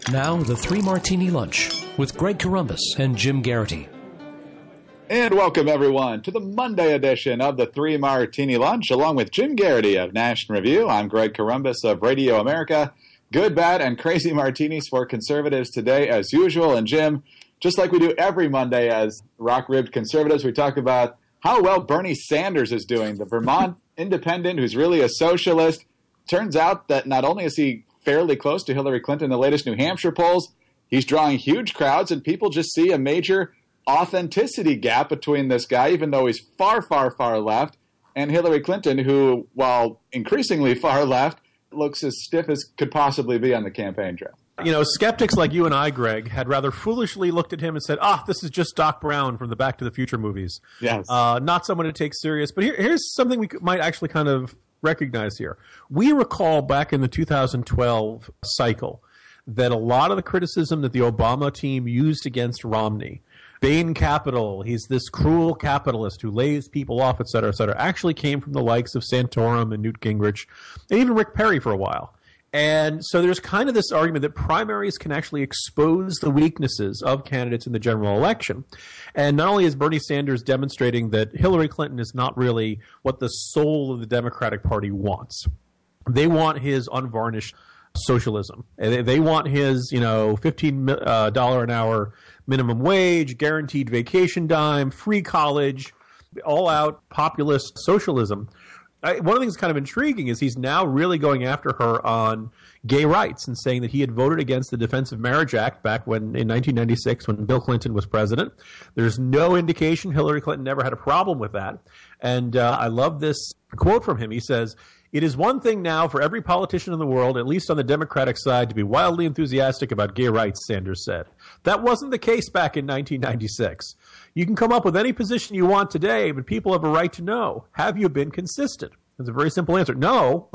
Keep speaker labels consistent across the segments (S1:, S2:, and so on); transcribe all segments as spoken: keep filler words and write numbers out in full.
S1: Now, the Three Martini Lunch with Greg Corombos and Jim Garrity.
S2: And welcome, everyone, to the Monday edition of the Three Martini Lunch, along with Jim Garrity of National Review. I'm Greg Corombos of Radio America. Good, bad, and crazy martinis for conservatives today, as usual. And Jim, just like we do every Monday as rock-ribbed conservatives, we talk about how well Bernie Sanders is doing, the Vermont independent who's really a socialist. Turns out that not only is he fairly close to Hillary Clinton in the latest New Hampshire polls, he's drawing huge crowds, and people just see a major authenticity gap between this guy, even though he's far, far, far left, and Hillary Clinton, who, while increasingly far left, looks as stiff as could possibly be on the campaign trail.
S3: You know, skeptics like you and I, Greg, had rather foolishly looked at him and said, ah, this is just Doc Brown from the Back to the Future movies.
S2: Yes.
S3: Uh, not someone to take serious. But here, here's something we might actually kind of recognize here. We recall back in the two thousand twelve cycle that a lot of the criticism that the Obama team used against Romney, Bain Capital, he's this cruel capitalist who lays people off, et cetera, et cetera, actually came from the likes of Santorum and Newt Gingrich, and even Rick Perry for a while. And so there's kind of this argument that primaries can actually expose the weaknesses of candidates in the general election. And not only is Bernie Sanders demonstrating that Hillary Clinton is not really what the soul of the Democratic Party wants. They want his unvarnished socialism. They want his, you know, fifteen dollars an hour minimum wage, guaranteed vacation dime, free college, all-out populist socialism. I, one of the things that's kind of intriguing is he's now really going after her on gay rights and saying that he had voted against the Defense of Marriage Act back when in nineteen ninety-six when Bill Clinton was president. There's no indication Hillary Clinton never had a problem with that. And uh, I love this quote from him. He says, "It is one thing now for every politician in the world, at least on the Democratic side, to be wildly enthusiastic about gay rights," Sanders said. That wasn't the case back in nineteen ninety-six. You can come up with any position you want today, but people have a right to know, have you been consistent? It's a very simple answer. No.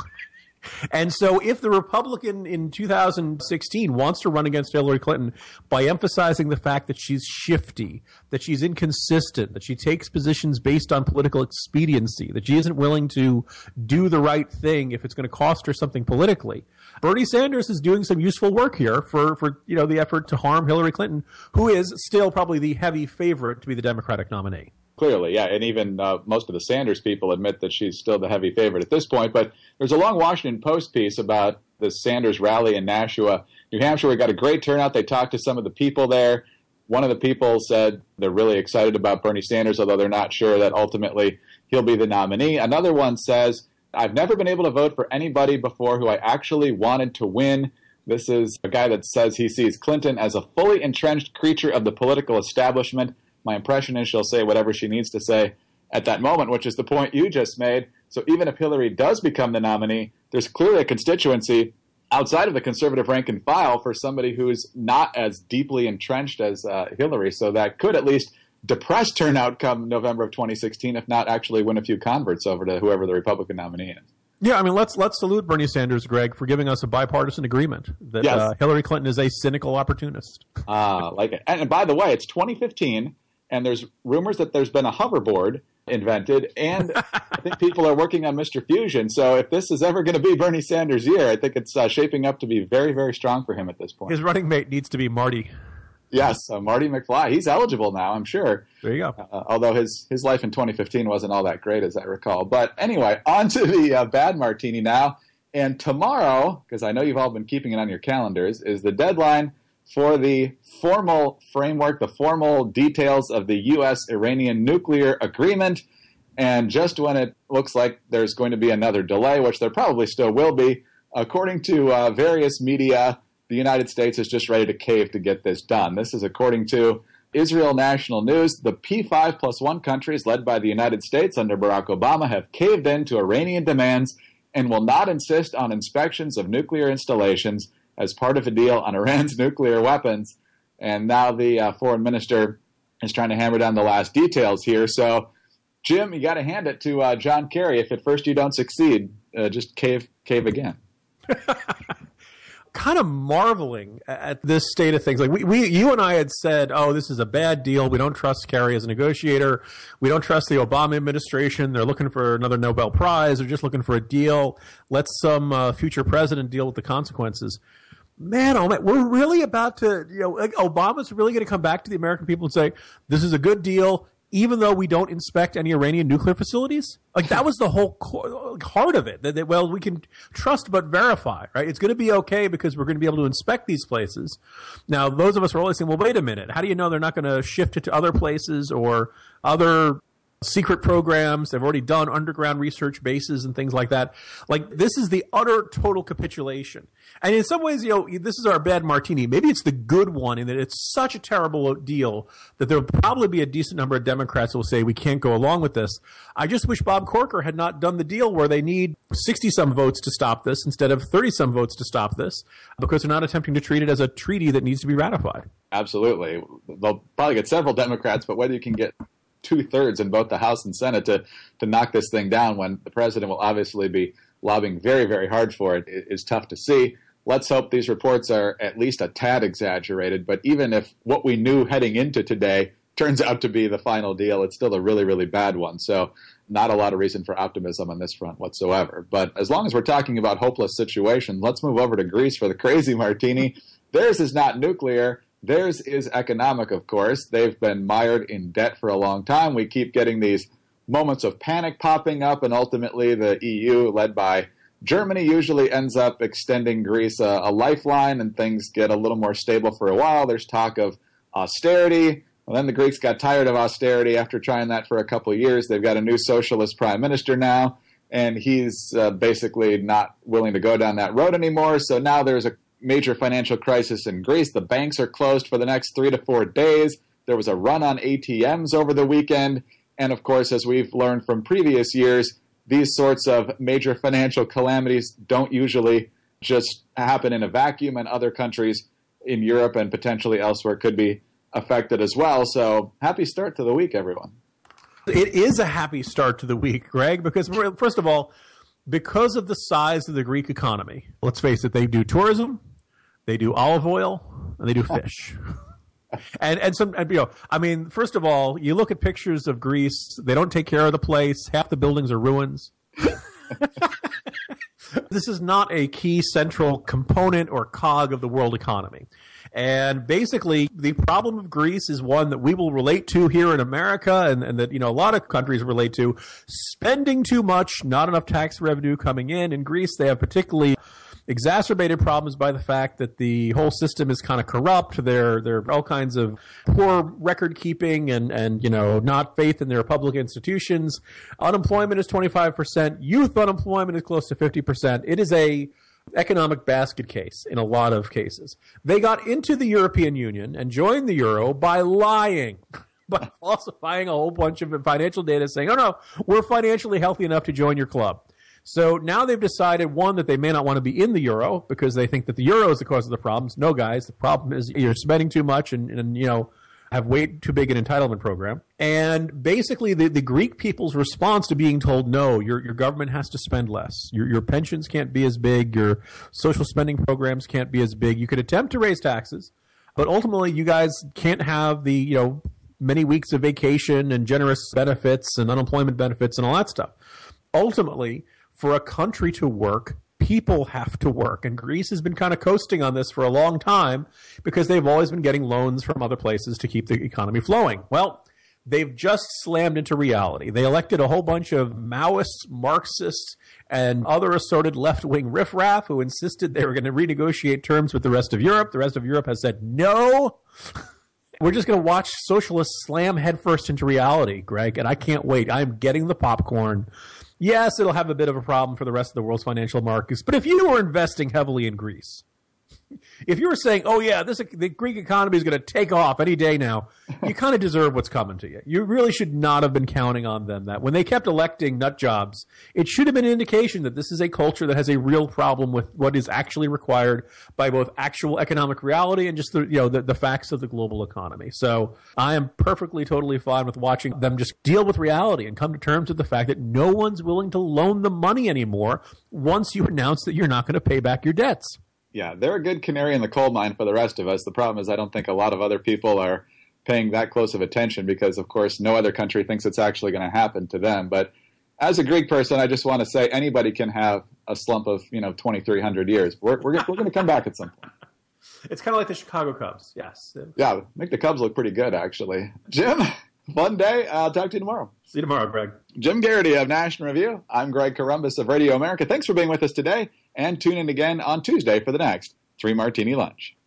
S3: And so if the Republican in two thousand sixteen wants to run against Hillary Clinton by emphasizing the fact that she's shifty, that she's inconsistent, that she takes positions based on political expediency, that she isn't willing to do the right thing if it's going to cost her something politically, Bernie Sanders is doing some useful work here for, for you know, the effort to harm Hillary Clinton, who is still probably the heavy favorite to be the Democratic nominee.
S2: Clearly, yeah, and even uh, most of the Sanders people admit that she's still the heavy favorite at this point. But there's a long Washington Post piece about the Sanders rally in Nashua, New Hampshire. We got a great turnout. They talked to some of the people there. One of the people said they're really excited about Bernie Sanders, although they're not sure that ultimately he'll be the nominee. Another one says, "I've never been able to vote for anybody before who I actually wanted to win." This is a guy that says he sees Clinton as a fully entrenched creature of the political establishment. My impression is she'll say whatever she needs to say at that moment, which is the point you just made. So even if Hillary does become the nominee, there's clearly a constituency outside of the conservative rank and file for somebody who's not as deeply entrenched as uh, Hillary. So that could at least depress turnout come November of twenty sixteen, if not actually win a few converts over to whoever the Republican nominee is.
S3: Yeah, I mean, let's let's salute Bernie Sanders, Greg, for giving us a bipartisan agreement that yes. uh, Hillary Clinton is a cynical opportunist.
S2: Ah, uh, like it. And, and by the way, it's twenty fifteen. And there's rumors that there's been a hoverboard invented, and I think people are working on Mister Fusion. So if this is ever going to be Bernie Sanders' year, I think it's uh, shaping up to be very, very strong for him at this point.
S3: His running mate needs to be Marty.
S2: Yes, uh, Marty McFly. He's eligible now, I'm sure.
S3: There you go.
S2: Uh, although his, his life in twenty fifteen wasn't all that great, as I recall. But anyway, on to the uh, bad martini now. And tomorrow, because I know you've all been keeping it on your calendars, is the deadline for the formal framework, the formal details of the U S Iranian nuclear agreement. And just when it looks like there's going to be another delay, which there probably still will be, according to uh, various media, the United States is just ready to cave to get this done. This is according to Israel National News. The P five plus one countries led by the United States under Barack Obama have caved in to Iranian demands and will not insist on inspections of nuclear installations as part of a deal on Iran's nuclear weapons. And now the uh, foreign minister is trying to hammer down the last details here. So, Jim, you got to hand it to uh, John Kerry. If at first you don't succeed, uh, just cave cave again.
S3: Kind of marveling at this state of things. Like we, we, you and I had said, oh, this is a bad deal. We don't trust Kerry as a negotiator. We don't trust the Obama administration. They're looking for another Nobel Prize. They're just looking for a deal. Let some uh, future president deal with the consequences. Man, oh man, we're really about to, you know, like Obama's really going to come back to the American people and say, this is a good deal, even though we don't inspect any Iranian nuclear facilities? Like, that was the whole core, heart of it. That, that, well, we can trust but verify, right? It's going to be okay because we're going to be able to inspect these places. Now, those of us are always saying, well, wait a minute. How do you know they're not going to shift it to other places or other secret programs? They've already done underground research bases and things like that. Like, this is the utter total capitulation. And in some ways, you know, this is our bad martini. Maybe it's the good one in that it's such a terrible deal that there'll probably be a decent number of Democrats who will say we can't go along with this. I just wish Bob Corker had not done the deal where they need sixty-some votes to stop this instead of thirty-some votes to stop this, because they're not attempting to treat it as a treaty that needs to be ratified.
S2: Absolutely. They'll probably get several Democrats, but whether you can get two-thirds in both the House and Senate to, to knock this thing down when the president will obviously be lobbying very, very hard for it is tough to see. Let's hope these reports are at least a tad exaggerated, but even if what we knew heading into today turns out to be the final deal, it's still a really, really bad one. So not a lot of reason for optimism on this front whatsoever. But as long as we're talking about hopeless situations, let's move over to Greece for the crazy martini. Theirs is not nuclear. Theirs is economic, of course. They've been mired in debt for a long time. We keep getting these moments of panic popping up, and ultimately the E U, led by Germany, usually ends up extending Greece a, a lifeline, and things get a little more stable for a while. There's talk of austerity. Well, then the Greeks got tired of austerity after trying that for a couple of years. They've got a new socialist prime minister now, and he's uh, basically not willing to go down that road anymore. So now there's a major financial crisis in Greece. The banks are closed for the next three to four days. There was a run on A T Ms over the weekend. And of course, as we've learned from previous years, these sorts of major financial calamities don't usually just happen in a vacuum, and other countries in Europe and potentially elsewhere could be affected as well. So happy start to the week, everyone.
S3: It is a happy start to the week, Greg, because first of all, because of the size of the Greek economy, let's face it, they do tourism, they do olive oil, and they do fish. And and some, and, you know, I mean, first of all, you look at pictures of Greece, they don't take care of the place. Half the buildings are ruins. This is not a key central component or cog of the world economy. And basically, the problem of Greece is one that we will relate to here in America, and, and that, you know, a lot of countries relate to. Spending too much, not enough tax revenue coming in. In Greece, they have particularly exacerbated problems by the fact that the whole system is kind of corrupt. There, there are all kinds of poor record keeping and, and, you know, not faith in their public institutions. Unemployment is twenty-five percent. Youth unemployment is close to fifty percent. It is a economic basket case in a lot of cases. They got into the European Union and joined the euro by lying, by falsifying a whole bunch of financial data saying, oh no, we're financially healthy enough to join your club. So now they've decided, one, that they may not want to be in the euro because they think that the euro is the cause of the problems. No, guys, the problem is you're spending too much and, and you know, have way too big an entitlement program. And basically the, the Greek people's response to being told, no, your your government has to spend less. Your your pensions can't be as big. Your social spending programs can't be as big. You could attempt to raise taxes, but ultimately you guys can't have the, you know, many weeks of vacation and generous benefits and unemployment benefits and all that stuff. Ultimately, for a country to work, people have to work. And Greece has been kind of coasting on this for a long time because they've always been getting loans from other places to keep the economy flowing. Well, they've just slammed into reality. They elected a whole bunch of Maoists, Marxists, and other assorted left-wing riffraff who insisted they were going to renegotiate terms with the rest of Europe. The rest of Europe has said, no, we're just going to watch socialists slam headfirst into reality, Greg, and I can't wait. I'm getting the popcorn. Yes, it'll have a bit of a problem for the rest of the world's financial markets. But if you were investing heavily in Greece, if you were saying, oh, yeah, this the Greek economy is going to take off any day now, you kind of deserve what's coming to you. You really should not have been counting on them. That when they kept electing nut jobs, it should have been an indication that this is a culture that has a real problem with what is actually required by both actual economic reality and just the, you know, the, the facts of the global economy. So I am perfectly, totally fine with watching them just deal with reality and come to terms with the fact that no one's willing to loan them money anymore once you announce that you're not going to pay back your debts.
S2: Yeah, they're a good canary in the coal mine for the rest of us. The problem is I don't think a lot of other people are paying that close of attention because, of course, no other country thinks it's actually going to happen to them. But as a Greek person, I just want to say anybody can have a slump of, you know, twenty-three hundred years. We're, we're, we're going to come back at some point.
S3: It's kind of like the Chicago Cubs. Yes.
S2: Yeah, make the Cubs look pretty good, actually. Jim, fun day. I'll talk to you tomorrow.
S3: See you tomorrow, Greg.
S2: Jim Garrity of National Review. I'm Greg Corombos of Radio America. Thanks for being with us today, and tune in again on Tuesday for the next Three Martini Lunch.